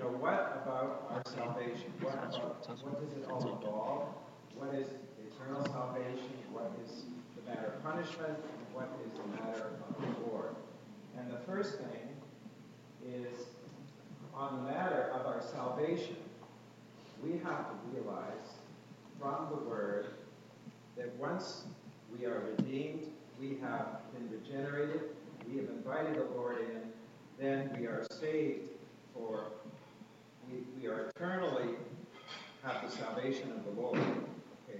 what about our salvation? What does it all involve? What is eternal salvation? What is the matter of punishment? And what is the matter of reward? And the first thing is, on the matter of our salvation, we have to realize from the Word that once we are redeemed, we have been regenerated, we have invited the Lord in, then we are saved for, we are eternally have the salvation of the Lord. Okay?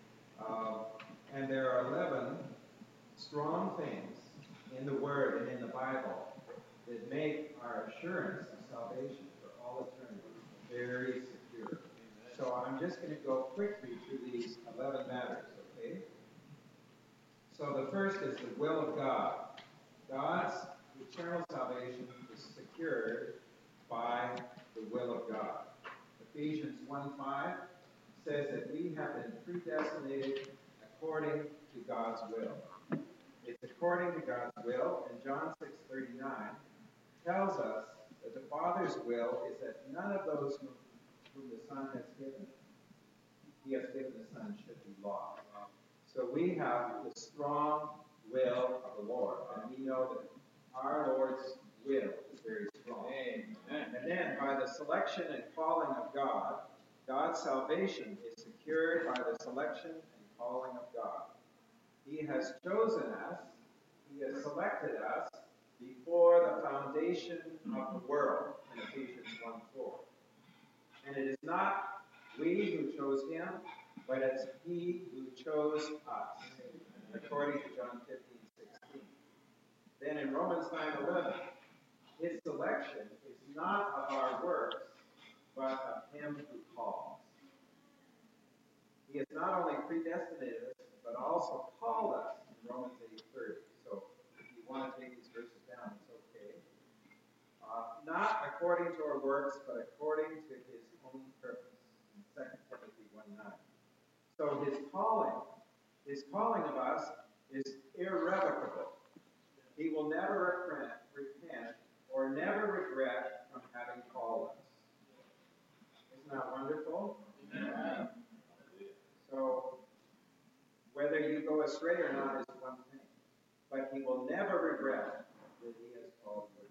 And there are 11 strong things in the Word and in the Bible that make our assurance of salvation for all eternity very secure. So I'm just going to go quickly through these 11 matters, okay? So the first is the will of God. God's eternal salvation is secured by the will of God. Ephesians 1:5 says that we have been predestinated according to God's will. It's according to God's will, and John 6:39 tells us that the Father's will is that none of those whom the Son has given, He has given the Son, should be lost. So we have the strong will of the Lord, and we know that our Lord's will is very strong. Amen. And then by the selection and calling of God, God's salvation is secured by the selection and calling of God. He has chosen us, He has selected us before the foundation of the world, in Ephesians 1:4. And it is not we who chose Him, but it's He who chose us, according to John 15:16. Then in Romans 9:11, His selection is not of our works, but of Him who calls. He has not only predestinated us, but also called us in Romans 8:30. So if you want to take these verses down, it's okay. Not according to our works, but according to His own purpose, in 2 Timothy 1:9. So His calling of us is irrevocable. He will never repent or never regret from having called us. Isn't that wonderful? Yeah. So whether you go astray or not is one thing, but He will never regret that He has called you.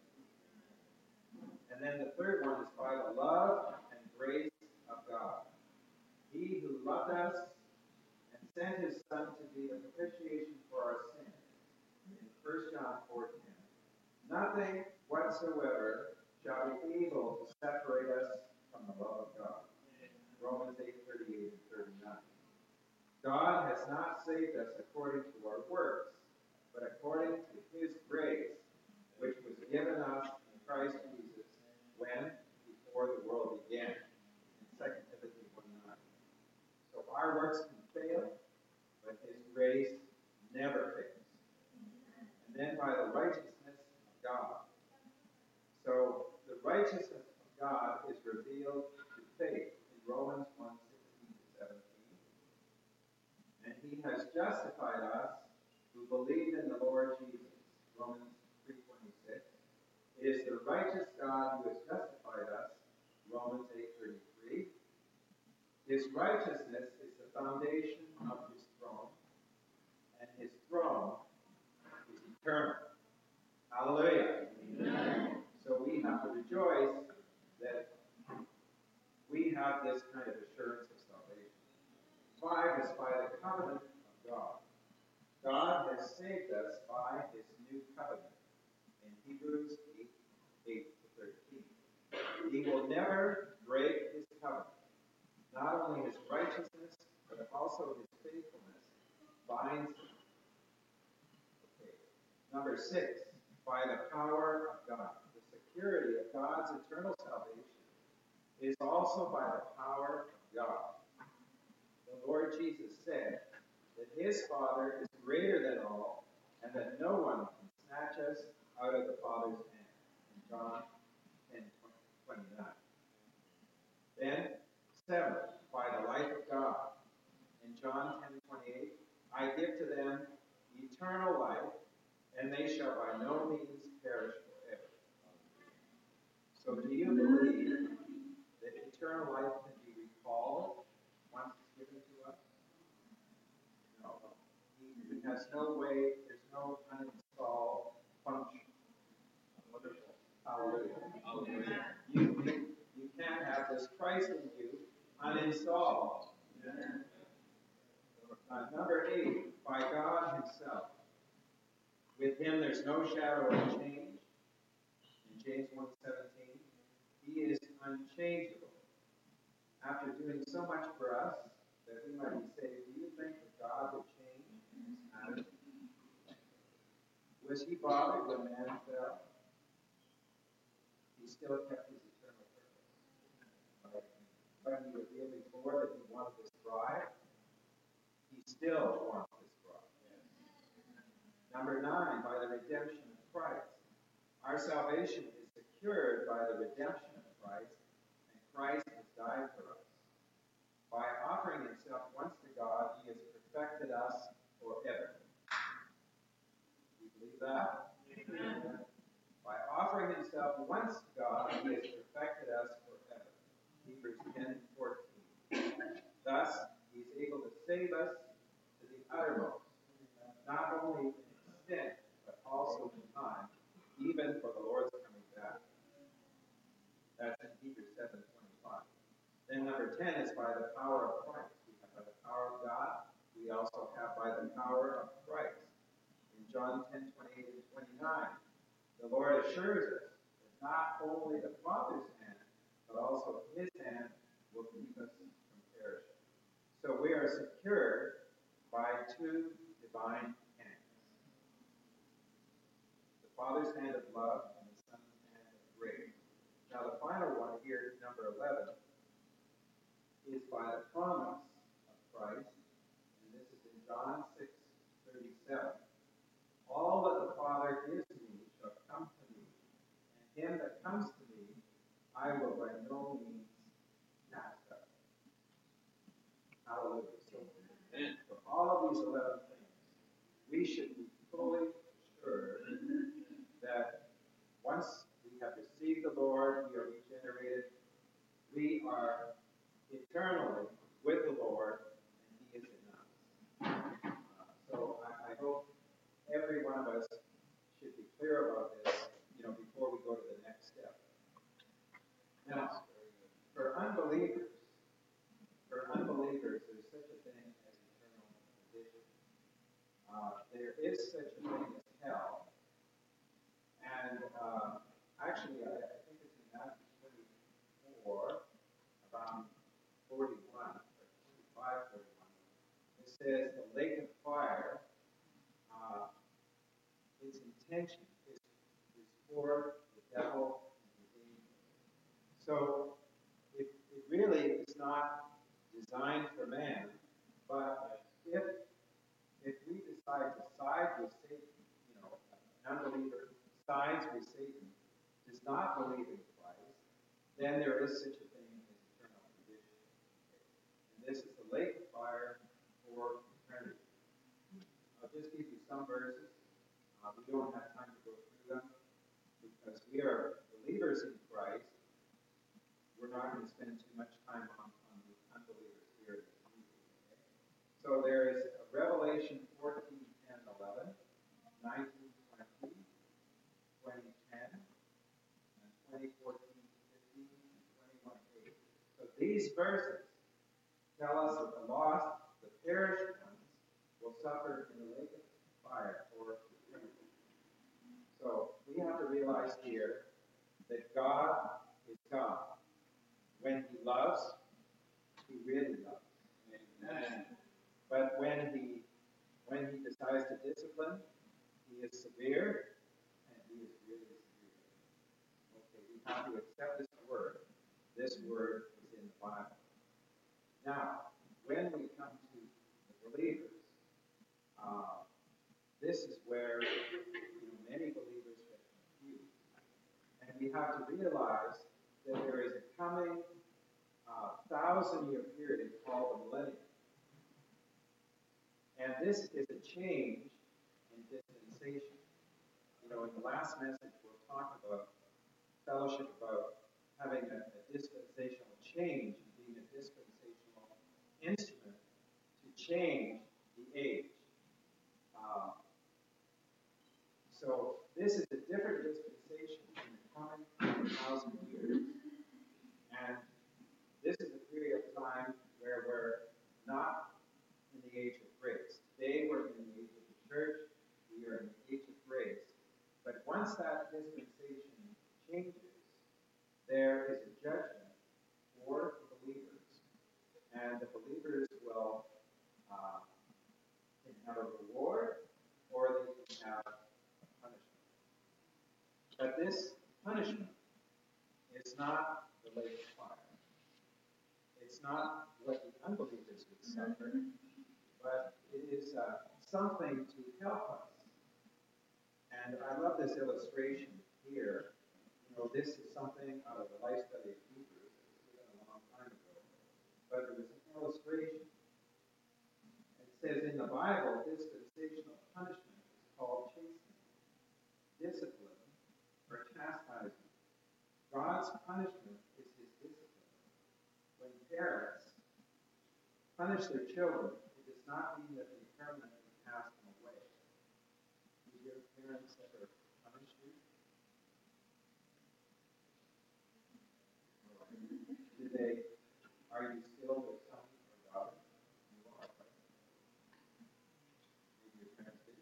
And then the third one is by the love and grace of God. He who loved us and sent His Son to be the propitiation for our sins. In 1 John 4:10. Nothing whatsoever shall be able to separate us from the love of God. Romans 8:38 and 39. God has not saved us according to our works, but according to His grace, which was given us in Christ Jesus when? Before the world began. In 2 Timothy 1:9. So our works can fail, but His grace never fails. And then by the righteousness of God. So the righteousness of God is revealed through faith in Romans 1:16-17. And He has justified us who believe in the Lord Jesus. Romans 3:26. It is the righteous God who has justified us. Romans 8:33. His righteousness is the foundation of His throne, and His throne is eternal. Hallelujah. Amen. So we have to rejoice that we have this kind of assurance of salvation. 5 is by the covenant of God. God has saved us by His new covenant. In Hebrews 8:13. He will never break His covenant. Not only His righteousness, but also His faithfulness binds Him. Okay. Number 6, by the power of God. The security of God's eternal salvation is also by the power of God. The Lord Jesus said that His Father is greater than all, and that no one can snatch us out of the Father's hand. In John 10:29. Then, 7, by the life of God. In John 10:28, I give to them eternal life, and they shall by no means perish forever. So do you believe has no way, there's no uninstall function. Wonderful. Hallelujah. You can't have this Christ in you uninstalled. Number 8, by God Himself. With Him there's no shadow of change. In James 1:17, He is unchangeable. After doing so much for us that we might be saved, do you think that God would change in this matter? Was He bothered when man fell? He still kept His eternal purpose. When He revealed before that He wanted this bride, He still wants this bride. Number 9, by the redemption of Christ. Our salvation is secured by the redemption of Christ, and Christ has died for us. By offering Himself once to God, He has perfected us forever. Do you believe that? Amen. By offering Himself once to God, He has perfected us forever. Hebrews 10:14. Thus, He's able to save us to the uttermost, not only in extent, but also in time, even for the Lord's coming back. That's in Hebrews 7:25. Then number 10 is by the power of Christ. We have by the power of God. We also have by the power of Christ. In John 10:28 and 29, the Lord assures us that not only the Father's hand, but also His hand will keep us from perishing. So we are secured by two divine hands. The Father's hand of love and the Son's hand of grace. Now the final one here, number 11, is by the promise of Christ, and this is in John 6:37. All that the Father gives me shall come to me, and him that comes to me I will by no means cast out. Hallelujah. So, for all of these 11 things, we should be fully assured that once we have received the Lord, we are regenerated, we are eternally with the Lord, and He is in us. So I hope every one of us should be clear about this, before we go to the next step. Now, for unbelievers, there's such a thing as eternal condition. There is such a thing as hell, and actually, I think it's in Matthew 24, about 41 or 25, 41. It says the lake of fire. Its intention is for the devil and his angels. So it really is not designed for man, but if we decide to side with Satan, an unbeliever sides with Satan, does not believe in Christ, then there is such a thing as eternal condition. And this is the lake of fire for eternity. I'll just give you some verses. We don't have time to go through them because we are believers in Christ. We're not going to spend too much time on the unbelievers here. Okay? So there is Revelation 14, 10, 11, 19, 20, 20, 10, and 20, 14, 15, and 21, 8. So these verses tell us that the lost, the perished ones, will suffer in the lake of fire for eternity. So we have to realize here that God is God. When He loves, He really loves. Amen. But when He decides to discipline, He is severe, and He is really severe. Okay, we have to accept this word. This word is in the Bible. Now, when we come to the believers, this is where many believers get confused. And we have to realize that there is a coming 1,000-year period called the millennium. And this is a change in dispensation. In the last message we'll talk about fellowship, about having a dispensational change, being a dispensational instrument to change the age. different dispensation in the coming 1,000 years. And this is a period of time where we're not in the age of grace. Today we're in the age of the church. We are in the age of grace. But once that dispensation changes, there is a judgment for the believers. And the believers will can have a reward or they can have a punishment. But this punishment is not the lake of fire. It's not what the unbelievers would suffer, but it is something to help us. And I love this illustration here. This is something out of the life study of Hebrews. It was a long time ago. But it was an illustration. It says in the Bible, dispensational punishment is called chastening, discipline, or chastisement. God's punishment is his discipline. When parents punish their children, it does not mean that they permanently cast them away. Did your parents ever punish you? Did they? Are you still their son or daughter? You are, right? Maybe your parents did.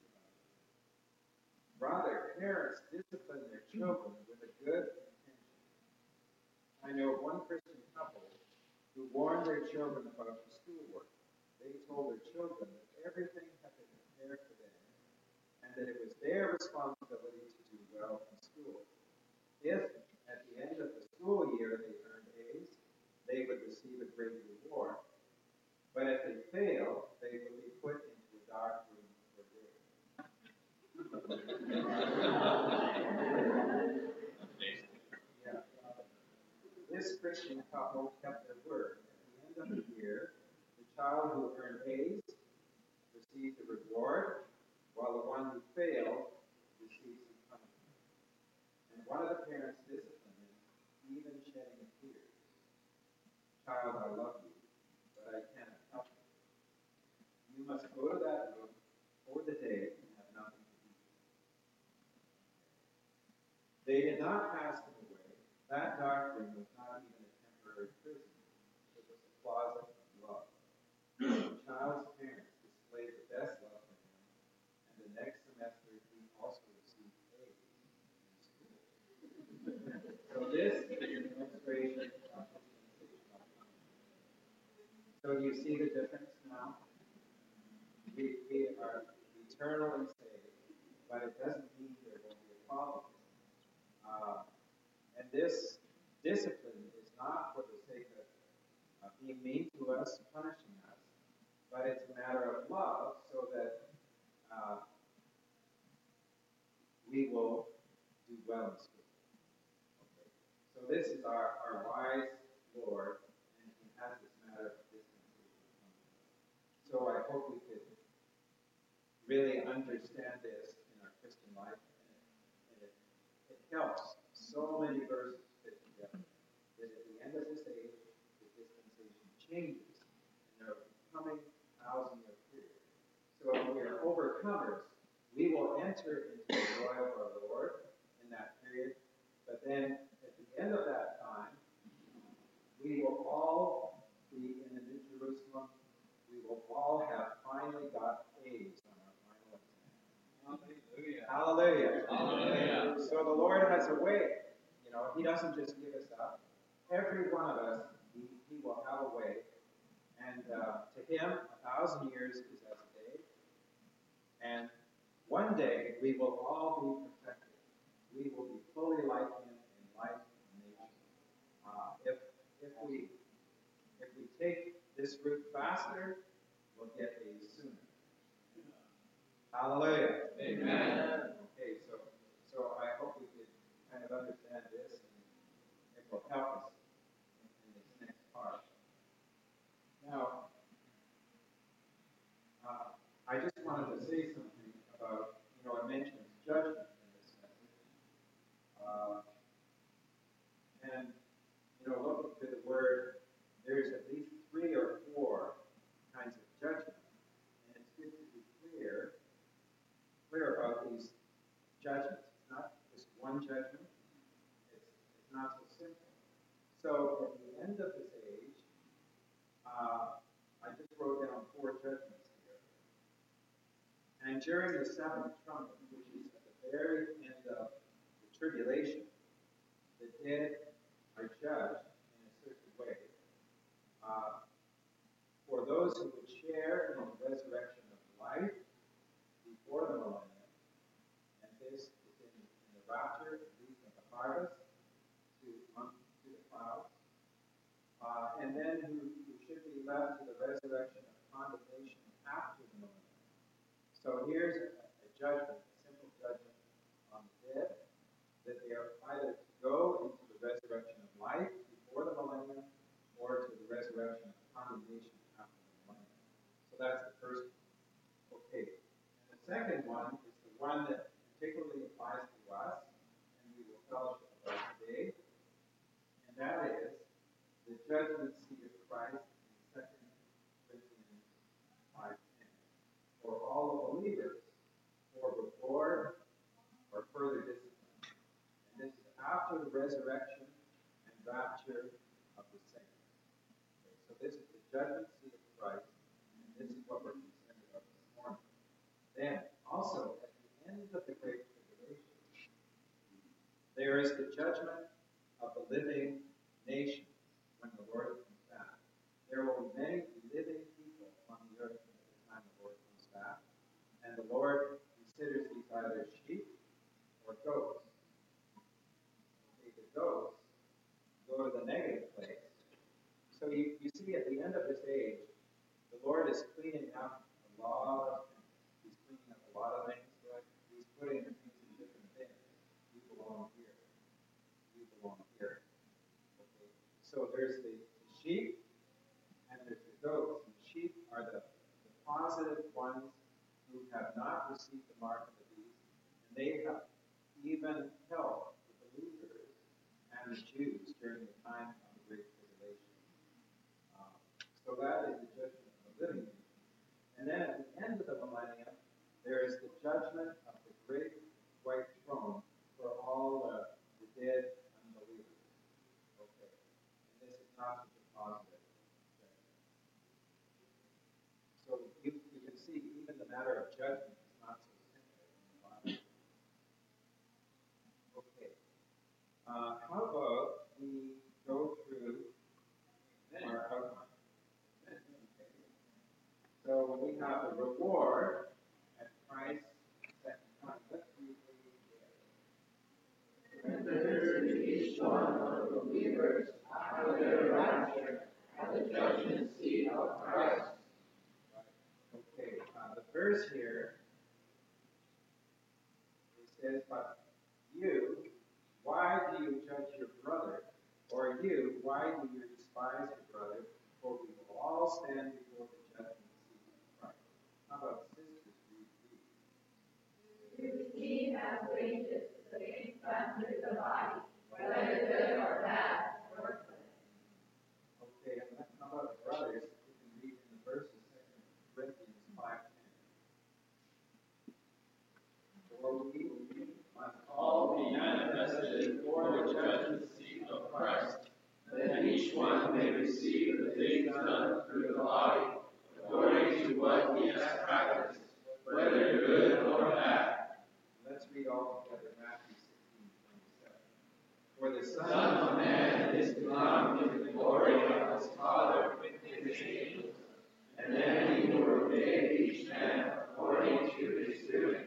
Rather, parents discipline their children with a good intention. I know of one Christian couple who warned their children about the schoolwork. They told their children that everything had been prepared for them and that it was their responsibility to do well in school. If, at the end of the school year, they earned A's, they would receive a great reward. But if they failed, they would be put into a dark room for a day. Yeah. This Christian couple kept their word. At the end of the year, the child who earned A's received a reward, while the one who failed received some punishment. And one of the parents disciplined him, even shedding tears. Child, I love you, but I cannot help you. You must go to that room for the day and have nothing to eat. They did not cast him away. That dark room was not even a temporary prison. It was a closet of love. The child's parents displayed the best love for him, and the next semester he also received A's in school. So this is an illustration of dispensational punishment. So do you see the difference now? We are eternally saved, but it doesn't mean there will be a problem. And this discipline is not for the sake of being mean to us, punishing us, but it's a matter of love so that we will do well in school. Okay. So this is our wise Lord, and he has this matter of dispensation. So I hope we could really understand this in our Christian life, and it helps. So many verses fit together that at the end of this age, the dispensation changes, and there are coming 1,000-year period. So if we are overcomers, we will enter into the joy of our Lord in that period. But then at the end of that time, we will all be in the New Jerusalem. We will all have finally got A's on our final exam. Hallelujah. Hallelujah. Hallelujah. So the Lord has a way. He doesn't just give us up. Every one of us, he will have a way. And to him, 1,000 years is as a day. And one day, we will all be perfected. We will be fully like him in life and nature. If we take this route faster, we'll get A's sooner. Hallelujah. Amen. Okay, so I hope we could kind of understand this, and it will help us in this next part. Now, I just wanted to say something about, it mentions judgment in this message. And, look to the word, there's at least 3 or 4 kinds of judgment. And it's good to be clear about these judgments. It's not the during the seventh trumpet, which is at the very end of the tribulation, the dead are judged in a certain way. For those who would share in the resurrection of life before the millennium, and this is in the rapture, leading of the harvest to the clouds, and then who should be left to the resurrection of condemnation after the millennium. So here's a judgment, a simple judgment on the dead, that they are either to go into the resurrection of life before the millennium, or to the resurrection of condemnation after the millennium. So that's the first one. Okay. And the second one is the one that particularly applies to us, and we will fellowship about today, and that is the judgment seat of Christ in 2 Corinthians 5:10. For all the believers, for reward or further discipline. And this is after the resurrection and rapture of the saints. Okay, so this is the judgment seat of Christ, and this is what we're concerned about this morning. Then, also, at the end of the Great Tribulation, there is the judgment of the living nation when the Lord comes back. There will be many living people on the earth at the time the Lord comes back, and the Lord considers these either sheep or goats. Okay, the goats go to the negative place. So you see at the end of this age, the Lord is cleaning up a lot of things. He's cleaning up a lot of things. He's putting things in different things. You belong here. You belong here. Okay. So there's the sheep and there's the goats. The sheep are the positive ones who have not received the mark of the beast, and they have even helped the believers and the Jews during the time of the Great Tribulation. So that is the judgment of the living nation. And then at the end of the millennium, there is the judgment of the great white throne for all the dead unbelievers. Okay. And this is not such a positive judgment. So you can see even the matter of judgment is not so simple in the Bible. Okay. How about we go through our outline? So we have the reward at Christ's second coming. Let's read And there to each one of the believers after their rapture at the judgment seat of Christ. Okay, the verse here, it says, but you, why do you judge your brother? Or you, why do you despise your brother? For we will all stand before the judgment seat of Christ. How about sisters? We receive as wages the things done through the body, whether good or bad, worthless. Okay, and how about brothers? You can read in the verses 2 Corinthians 5:10. For we must All be manifested before the judgment seat of Christ, that each one may receive the things done through the body, according to what he has practiced, whether good or bad. Let's read all together Matthew 16:27. For the Son of Man is to come in the glory of his Father with his angels, and then he will repay each man according to his doings.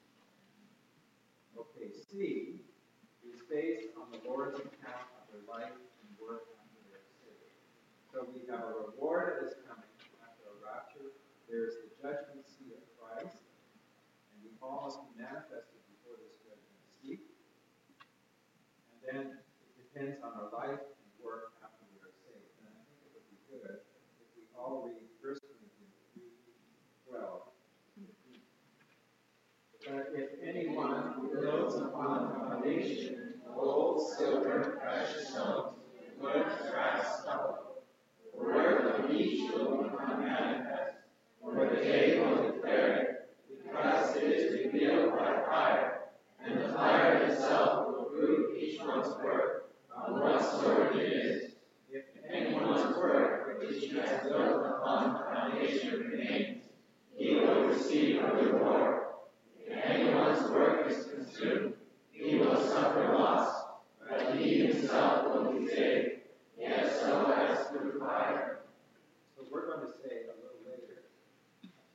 Okay, C is based on the Lord's account of their life and work after they are saved. So we have a reward that is coming after a rapture. There is the judgment seat of Christ, and we all must be manifested before this judgment seat. And then it depends on our life and work after we are saved. And I think it would be good if we all read 1 Corinthians 3:12. But if anyone Builds upon the foundation, gold, silver, precious stones, wood, brass, stubble. The work of each will become manifest, for the day will declare it, because it is revealed by fire, and the fire itself will prove each one's work, of what sort it is. If anyone's work which he has built upon the foundation remains, he will receive a reward.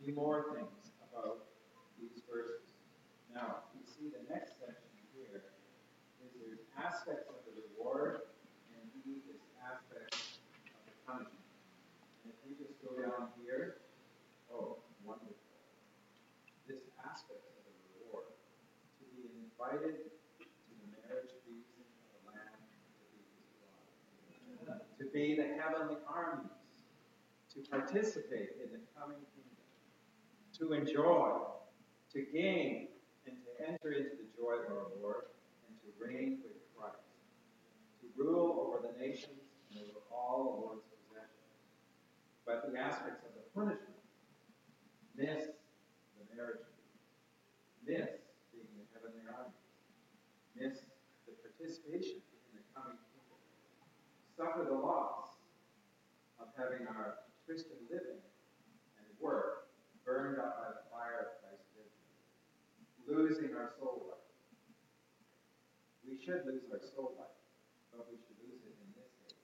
few more things about these verses. Now, you see the next section here is there's aspects of the reward and he is aspects of the punishment. And if we just go down here, oh, wonderful. This aspect of the reward, to be invited to the marriage feast of the Lamb to be his bride, to be the heavenly armies, to participate in the coming kingdom, to enjoy, to gain, and to enter into the joy of our Lord, and to reign with Christ, to rule over the nations and over all the Lord's possessions. But the aspects of the punishment, miss the marriage feast, miss being the heavenly armies, miss the participation in the coming kingdom, suffer the loss of having our Christian living and work burned up by the fire of Christ's judgment, losing our soul life. We should lose our soul life, but we should lose it in this age.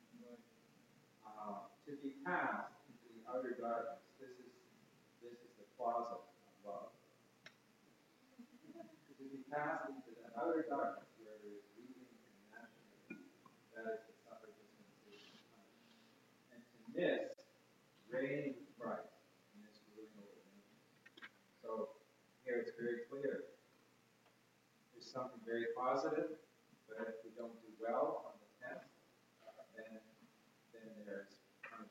To be cast into the outer darkness, this is the closet of love. To be cast into the outer darkness where there is weeping and gnashing of teeth, that is to suffer dispensation of punishment. And to miss reigning with Christ in this ruling over the nation. So here it's very clear. There's something very positive, but if we don't do well on the test, then there's punishment.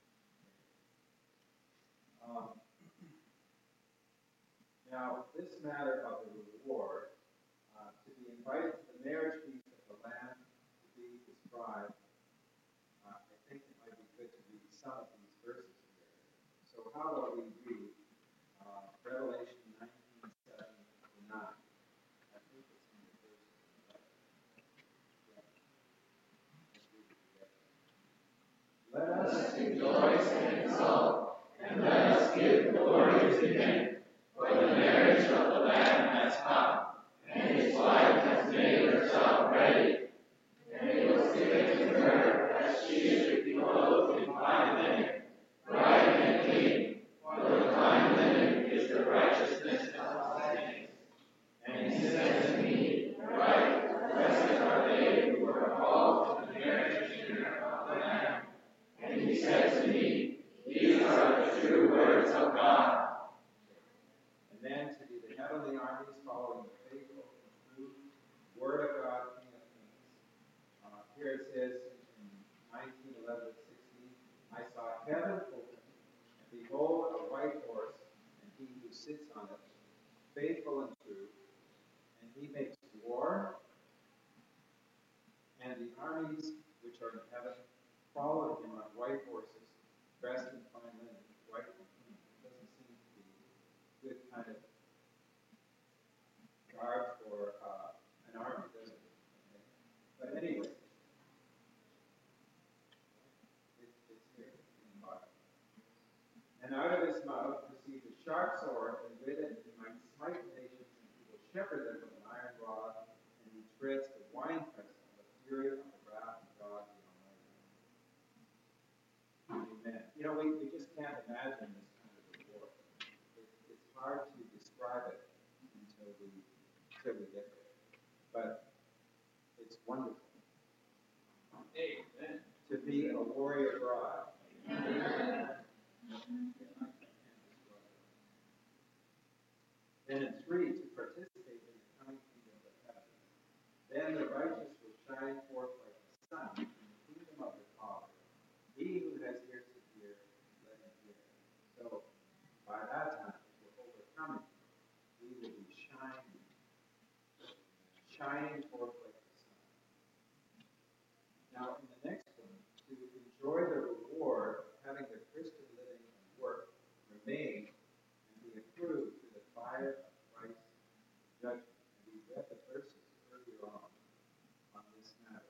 Now, this matter of the reward, to be invited to the marriage feast of the Lamb, to be his bride, I think it might be good to read some of these verses here. So how about we read Revelation 19:7-9? I think it's in the first. Yeah. Let us rejoice and exult, and let us give glory to him. For the marriage of the Lamb has come, and his wife has made herself ready. And it was given to her that she should be clothed in fine linen, bright and clean, for the fine linen is the righteousness of the saints. And he said to me, Right, blessed are they who are called to the marriage dinner of the Lamb. And he said to me, These are the true words of God. And then to be the heavenly armies following the faithful and true Word of God, King of Kings. Here it says in 19:11-16, I saw heaven open, and behold, a white horse, and he who sits on it, faithful and true, and he makes war, and the armies which are in heaven followed him on white horses, dressed in fine linen, white and clean. It doesn't seem to be good kind of guard for an army, does it? Okay. But anyway, it's here in the Bible. And out of his mouth proceeds a sharp sword, and with it he might smite the nations, and he will shepherd them with an iron rod, and he treads the winepress of the fury of the wrath of God the Almighty. Amen. You know, we just can't imagine this kind of reward. It's hard to describe it until we get there. But it's wonderful. Amen. To be a warrior bride. Amen. Then in 3, to participate in the coming kingdom of heaven. Then the righteous will shine forth like the sun in the kingdom of the Father. He who has ears to hear, let him hear. So, by that time, if we're overcoming, we will be shining forth like the sun. Now, in the next one, to enjoy the reward of having the Christian living and work remain and be approved through the fire of Christ's judgment. And we read the verses earlier on this matter.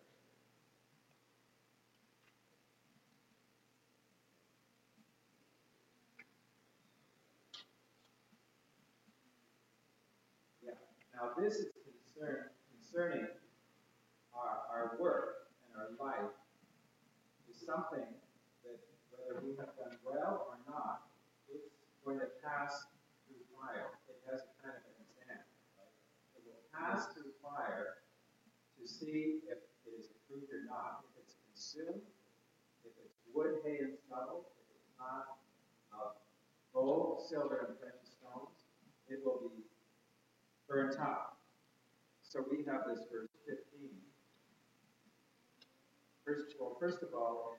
Yeah. Now, this is concerning our work and our life is something that whether we have done well or not, it's going to pass through fire. It has a kind of an exam. Right? It will pass through fire to see if it is approved or not. If it's consumed, if it's wood, hay, and stubble, if it's not gold, silver, and precious stones, it will be burnt up. So we have this verse 15. First of all,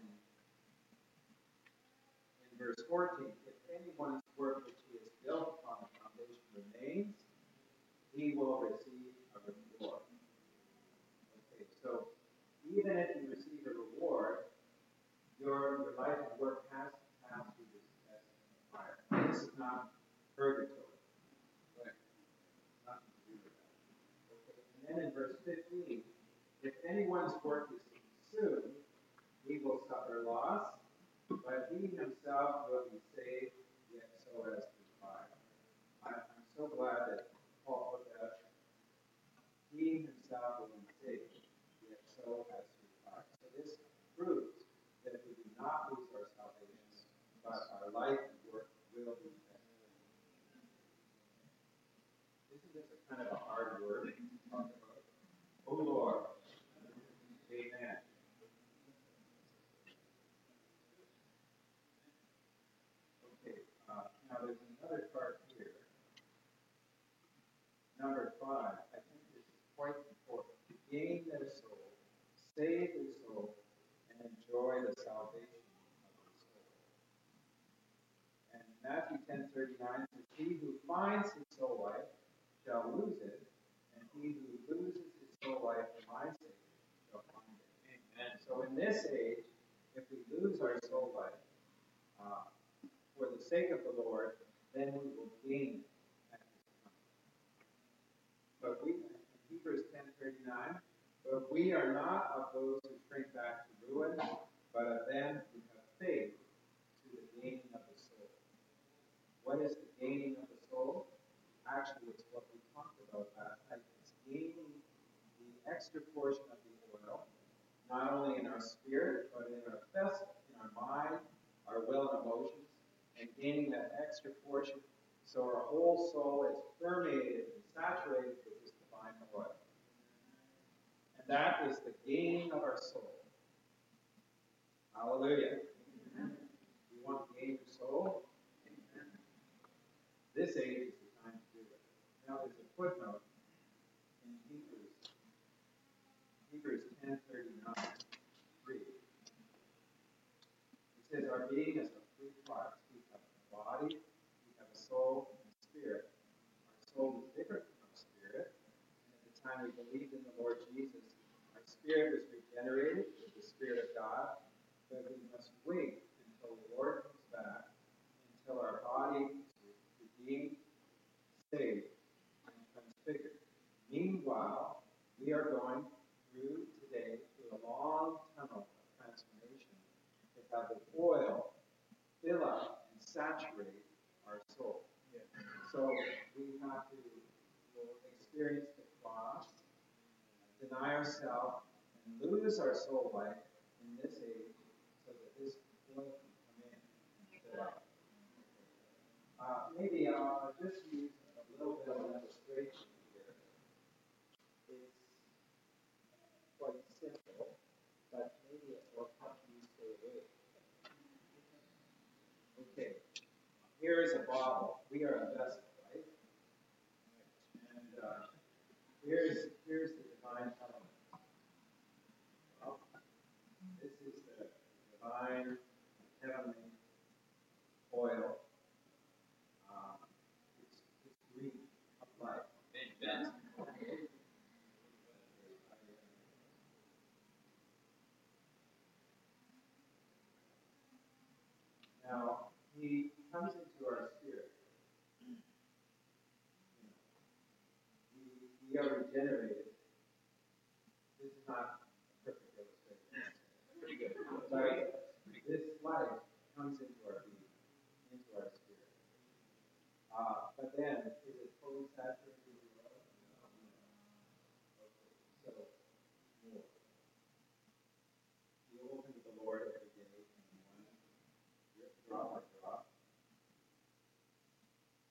in verse 14, if anyone's work which he has built upon the foundation remains, he will receive a reward. Okay, so even if you receive a reward, your life and work has to pass through this test of fire. This is not purgatory. Right? Nothing to do with that. Okay, and then in verse 15, if anyone's work is consumed, he will suffer loss, but he himself will be saved, yet so as through fire. I'm so glad that Paul put that. He himself will be saved, yet so as through fire. So this proves that we do not lose our salvation, but our life and work will be tested. Isn't this a kind of a hard word to talk about? Oh Lord. Amen. Okay, now there's another part here. Number 5, I think this is quite important. To gain their soul, save their soul, and enjoy the salvation of their soul. And Matthew 10:39 says, he who finds his soul life shall lose it, and he who loses his soul life for my sake shall find it. Amen. So in this age, if we lose our soul life for the sake of the Lord, then we will gain it at his coming. But we, in Hebrews 10:39, but we are not of those who shrink back to ruin, but of them who have faith to the gaining of the soul. What is the gaining of the soul? Actually, it's what we talked about last night. It's gaining the extra portion of the oil, not only in our spirit, but in our vessel, in our mind, our will and emotions, and gaining that extra portion so our whole soul is permeated and saturated with this divine oil. And that is the gaining of our soul. Hallelujah. Amen. You want to gain your soul? Amen. This age is the time to do it. Now there's a footnote in Hebrews 10:39. It says our being is of 3 parts. We have a body, we have a soul, and a spirit. Our soul is different from our spirit. And at the time we believed in the Lord Jesus, our spirit was regenerated with the Spirit of God. But we must wait until the Lord comes back, until our body is redeemed, saved, and transfigured. Meanwhile, we are going through a long tunnel of transformation to have the oil fill up and saturate our soul. Yeah. So we have to experience the cross, deny ourselves, and lose our soul life in this age so that this oil can come in and fill up. Maybe I'll just use a little bit of an illustration here. It's quite simple, but maybe it will help you stay awake. Okay, here is a bottle. We are a vessel, right? And here's the divine element. Well, this is the divine heavenly oil. It's green of life. Amen. Now, he comes into our spirit. We are regenerated. This is not a perfect illustration. Pretty good. But this life comes into our being, into our spirit. But then, is it fully saturated with oil? No. Okay. So, more. You open to the Lord every day, and one drop by drop.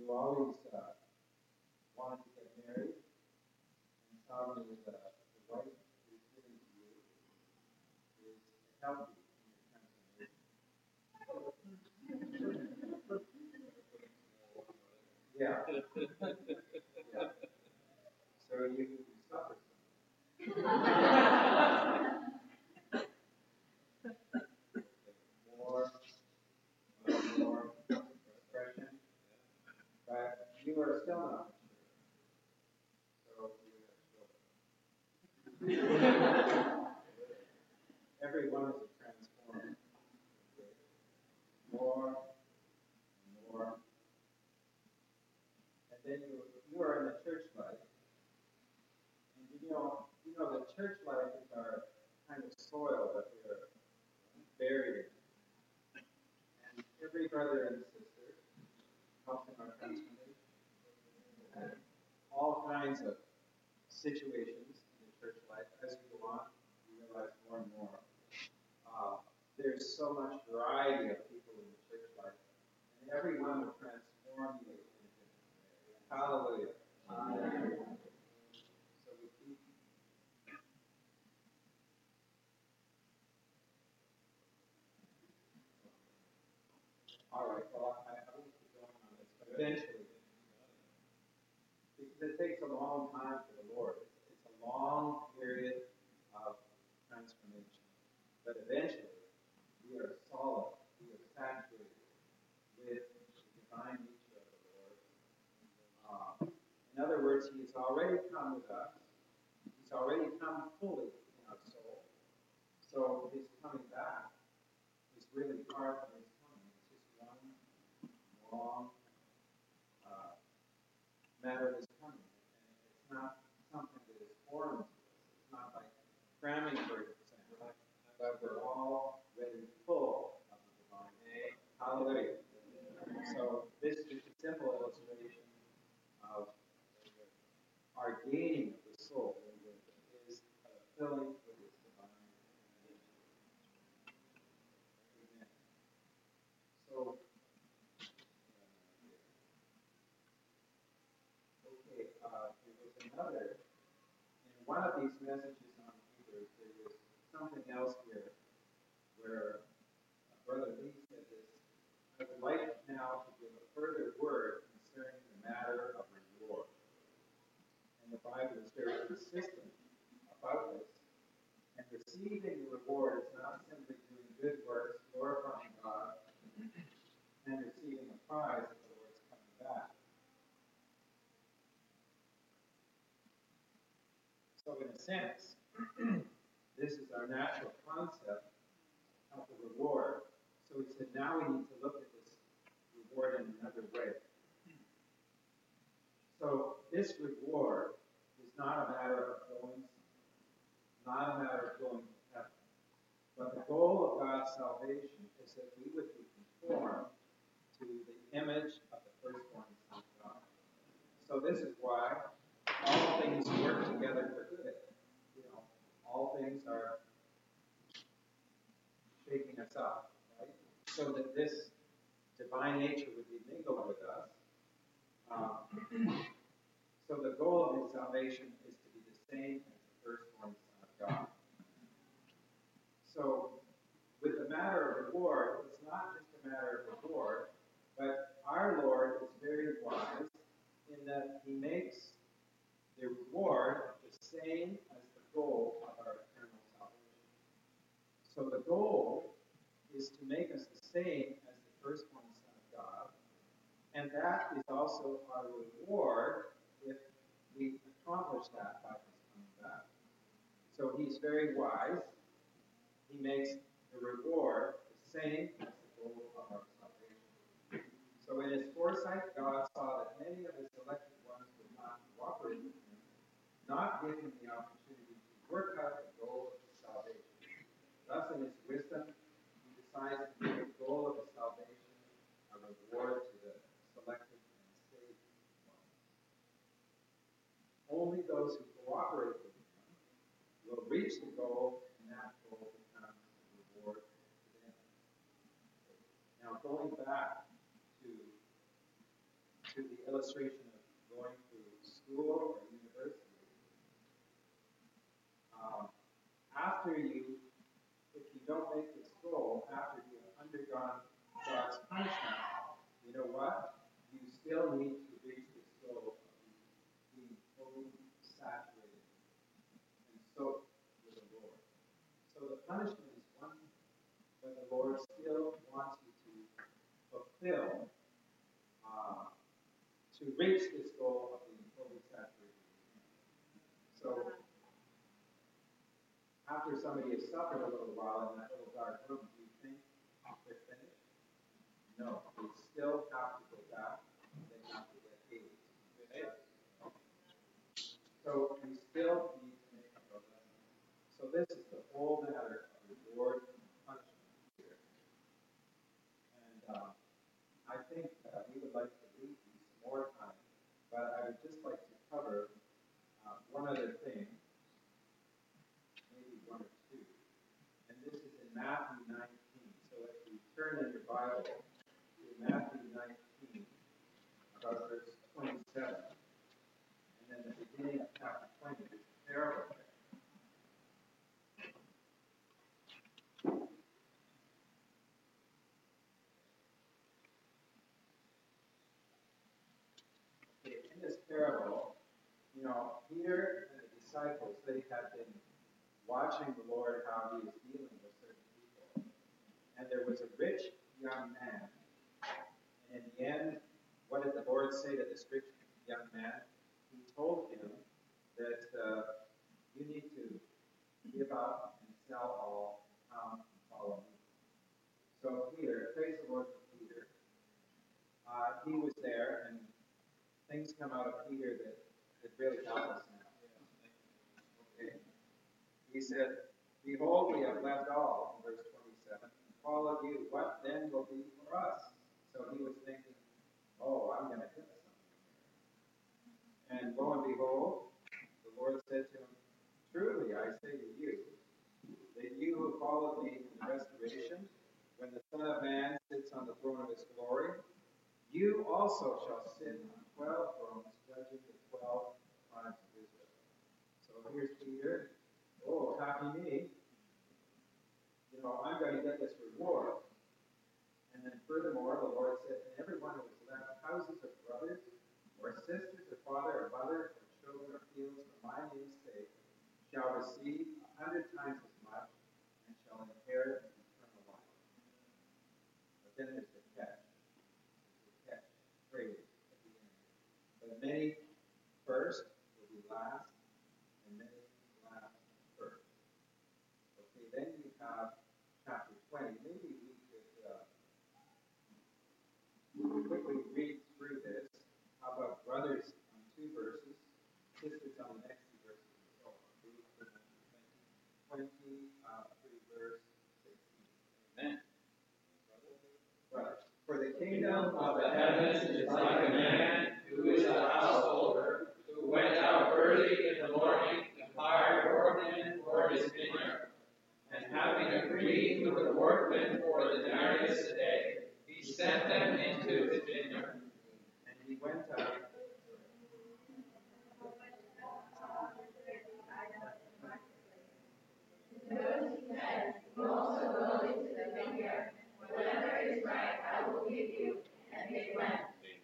you always wanted to get married, and probably the wife who's given to you is healthy in your transformation. Yeah. Yeah. So you suffer more expression, but you are still not mature. So you are everyone is transformed more and more. And then you are in the church life. And you know the church life is our kind of soil that we are buried in. And every brother and sister helps in our transformation. And all kinds of situations in the church life. As you go on, you realize more and more. There's so much variety of people in the church life, and everyone will transform you in a different way. Hallelujah. So we keep. All right. Well, I won't keep going on this, but eventually, because it takes a long time for the Lord. It's a long period of transformation, but eventually. We are solid. We are saturated with the divine nature of the Lord. In other words, He has already come with us. He's already come fully in our soul. So His coming back is really far from His coming. It's just one long matter of His coming. And it's not something that is foreign to us. It's not like cramming, for example, but we're all ready full of the divine. Hallelujah. So this is just a simple illustration of our gaining of the soul is filling with its divine nature. Amen. So, okay, there was another, in one of these messages on Hebrews, there was something else here where Brother Lee said this. I would like now to give a further word concerning the matter of reward. And the Bible is very consistent about this. And receiving the reward is not simply doing good works, glorifying God, and receiving a prize at the Lord's coming back. So in a sense, this is our natural concept of the reward. So he said, now we need to look at this reward in another way. So this reward is not a matter of going, not a matter of going to heaven. But the goal of God's salvation is that we would be conformed to the image of the firstborn Son of God. So this is why all things work together for good. All things are shaking us up, right? So that this divine nature would be mingled with us. So the goal of His salvation is to be the same as the firstborn Son of God. So with the matter of reward, it's not just a matter of reward, but our Lord is very wise in that He makes the reward the same as the goal of our eternal salvation. So the goal is to make us the same as the firstborn Son of God, and that is also our reward if we accomplish that by His coming back. So He's very wise. He makes the reward the same as the goal of our salvation. So in His foresight, God saw that many of His elected ones would not cooperate with Him, not give Him the opportunity to work out the goal of His salvation. Thus, in His wisdom, He decides to make the goal of His salvation a reward to the selected and saved ones. Only those who cooperate with Him will reach the goal, and that goal becomes a reward to them. Now, going back to to the illustration of going to school or university. After you, if you don't make this goal, after you've undergone God's punishment, you know what? You still need to reach this goal of being fully saturated and soaked with the Lord. So the punishment is one, but the Lord still wants you to fulfill, to reach this goal of being fully saturated. So after somebody has suffered a little while in that little dark room, do you think they're finished? No, they still have to go back. They have to get healed. Okay? So we still need to make a progress. So this is the whole matter of reward and punishment here. And I think we would like to leave you some more time, but I would just like to cover one other thing, maybe one or two. And this is in Matthew 19. So if you turn in your Bible to Matthew 19, about verse 27, and then the beginning of chapter 20, there's a parable there. Okay, in this parable, Peter and the disciples, they had been watching the Lord, how he was dealing with certain people. And there was a rich young man. And in the end, what did the Lord say to this rich young man? He told him that you need to give up and sell all, come and follow me. So Peter, praise the Lord for Peter. He was there, and things come out of Peter that really help us now. Okay. He said, behold, we have left all, in verse 27, and followed you. What then will be for us? So he was thinking, oh, I'm going to hit something here. And lo and behold, the Lord said to him, truly I say to you, that you who followed me in restoration, when the Son of Man sits on the throne of his glory, you also shall sit on 12 thrones, judging the 12 tribes of Israel. So here's Peter. Oh, happy me. I'm going to get this reward. And then furthermore, the Lord said, and everyone who has left houses or brothers, or sisters, or father, or mother, or children, or fields for my name's sake, shall receive 100 times as much, and shall inherit eternal life. But then there's the catch. Phrase at the end. But many first will be last, and many last first. Okay, then you have chapter 20. Maybe we could quickly read through this. How about brothers on 2 verses, sisters on the next 2 verses, and so on. 20, through verse 16. Amen. Brothers. For the kingdom of the heavens is like a man who is a householder, who went out early in the morning to hire workmen for his vineyard. And having agreed with the workmen for the denarius a day, he sent them into his vineyard. And he went out. Those he said, you also go into the vineyard. Whatever is right, I will give you. And they went.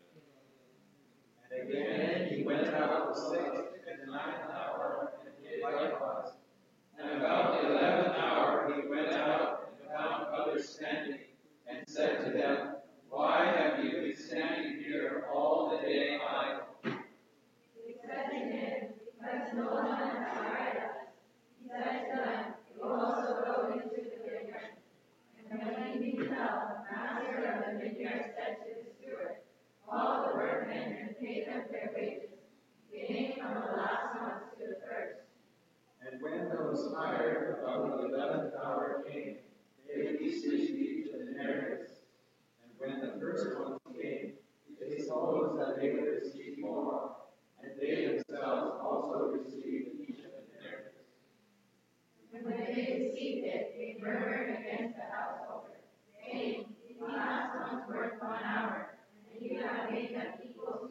And again he went out the 6th and the 9th hour, and did likewise. And about the 11th hour he went out and found others standing, and said to them, why have you been standing here all the day idle? He said to him, because no one has hired us. He said to them, you also go into the vineyard. And when he beheld, the master of the vineyard said to the steward, call the workmen and pay them their wages, beginning from the last one to the first. And when those hired about the 11th hour came, they each received a denarius. And when the first ones came, they supposed that they would receive more, and they themselves also received each a denarius. And when they received it, they murmured against the householder, saying, these last ones worked 1 hour, and you have made them equal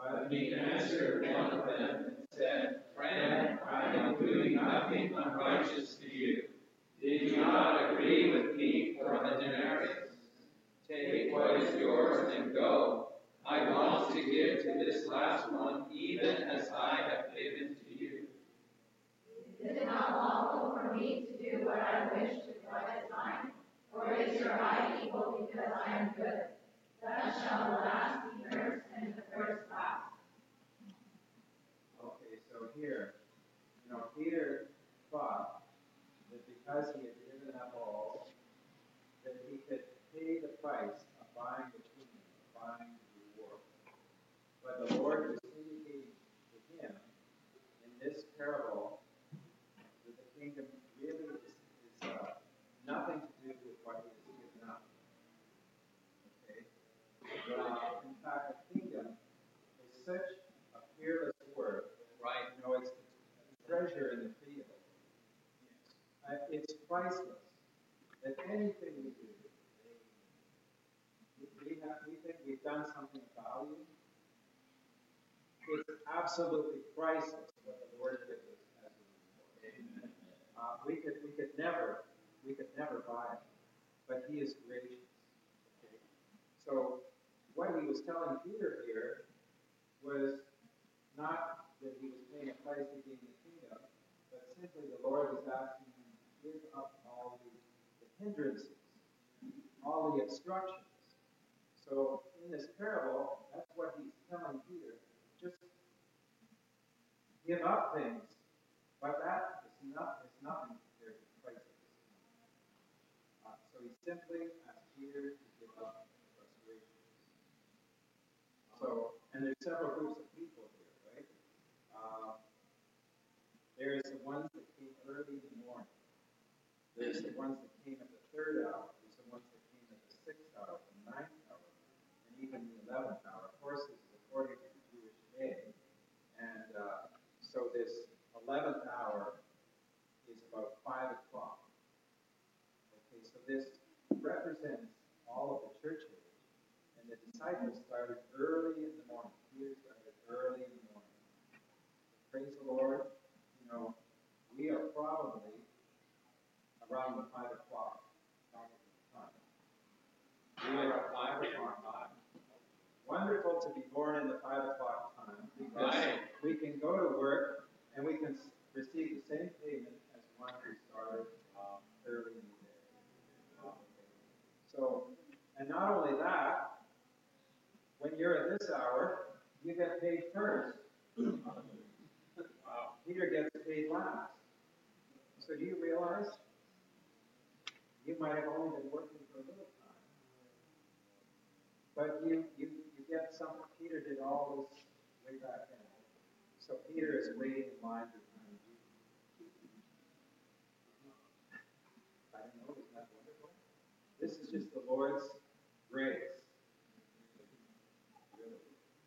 But he answered one of them and said, Friend, I am doing nothing unrighteous to you. Did you not agree with me for a denarius? Take what is yours and go. I want to give to this last one even as I have given to you. Is it not lawful for me to do what I wish with what is mine? Or is your eye evil because I am good? Thus shall the last be first and the first last. Okay, so here, Peter thought that because he had given up all, that he could pay the price of buying the kingdom, of buying the reward. But the Lord was indicating to him in this parable that the kingdom really is nothing to do with what he has given up. Okay? In fact, the kingdom is such a peerless word. Right. It's a treasure in the field. It's priceless. That anything we do, we think we've done something of value. It's absolutely priceless what the Lord gives us as a reward. We could never buy it, but He is gracious. Okay? So what He was telling Peter here was not that he was paying a price to gain the kingdom, but simply the Lord was asking him to give up all the hindrances, all the obstructions. So in this parable, that's what he's telling Peter. Just give up things, but that is nothing compared to Christ. So he simply asked Peter to give up frustrations. So, and there's several groups of people here, right? There's the ones that came early in the morning. There's the ones that came at the 3rd hour. There's the ones that came at the 6th hour, the 9th hour, and even the 11th hour. Of course, this is according to the Jewish day. And so this 11th hour is about 5 o'clock. Okay, so this represents all of the church age. And the disciples started early in the morning. Peter started early in the morning. Praise the Lord. We are probably around the 5 o'clock time. We are at 5 o'clock time. Wonderful to be born in the 5 o'clock time because we can go to work and we can receive the same payment as one who started early in the day. So, and not only that, when you're at this hour, you get paid first. Peter gets paid last. So do you realize you might have only been working for a little time, but you get something. Peter did all this way back then. So Peter is waiting in line behind you. I don't know, isn't that wonderful? This is just the Lord's grace. Really.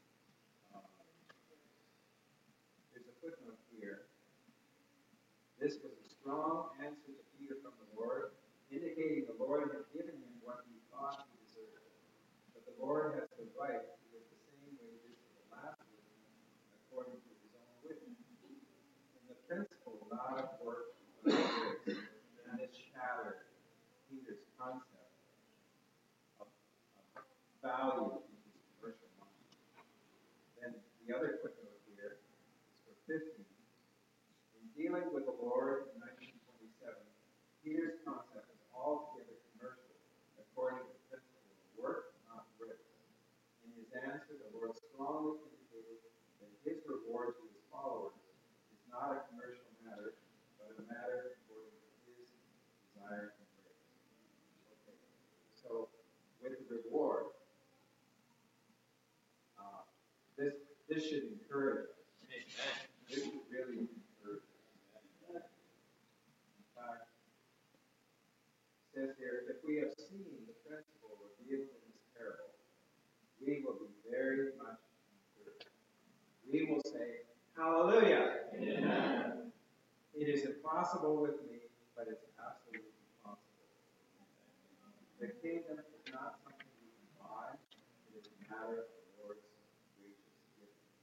There's a footnote here. This was a strong answer to Peter from the Lord, indicating the Lord had given him what he thought he deserved. But the Lord has the right to give the same wages to the last workman according to his own wisdom. And the principle not of work but of grace, and this shattered Peter's concept of value in his commercial mind. Then the other footnote here is for 15. In dealing with the Lord in 1927, Peter's concept is altogether commercial, according to the principle of work, not grace. In his answer, the Lord strongly indicated that his reward to his followers is not a commercial matter, but a matter according to his desire and grace. Okay, so with the reward, this should encourage us. This should really encourage us. In fact, it says here, if we have seen the principle revealed in this parable, we will be very much encouraged. We will say, Hallelujah! Amen. It is impossible with me, but it's absolutely possible. The kingdom is not something we can buy. It is a matter of the Lord's gracious gift.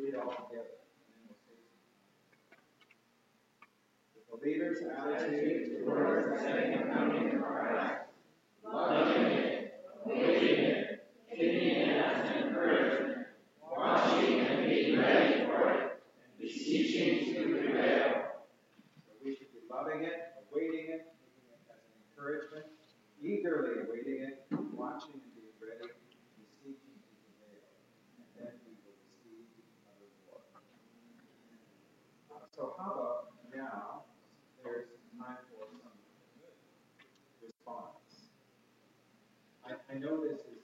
read it all together, and then we'll say some. The believer's attitude towards the second coming of Christ, loving it, awaiting it, taking it as an encouragement, watching and being ready for it, and beseeching to prevail. So we should be loving it, awaiting it, taking it as an encouragement, eagerly awaiting it, watching and being ready, beseeching to prevail. And then we will receive a reward. So how about now, there's time for some response. I know this is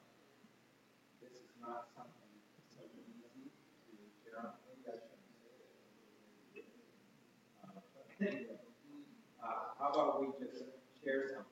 not something so easy to share out. Maybe I shouldn't say it. But anyway, how about we just share something?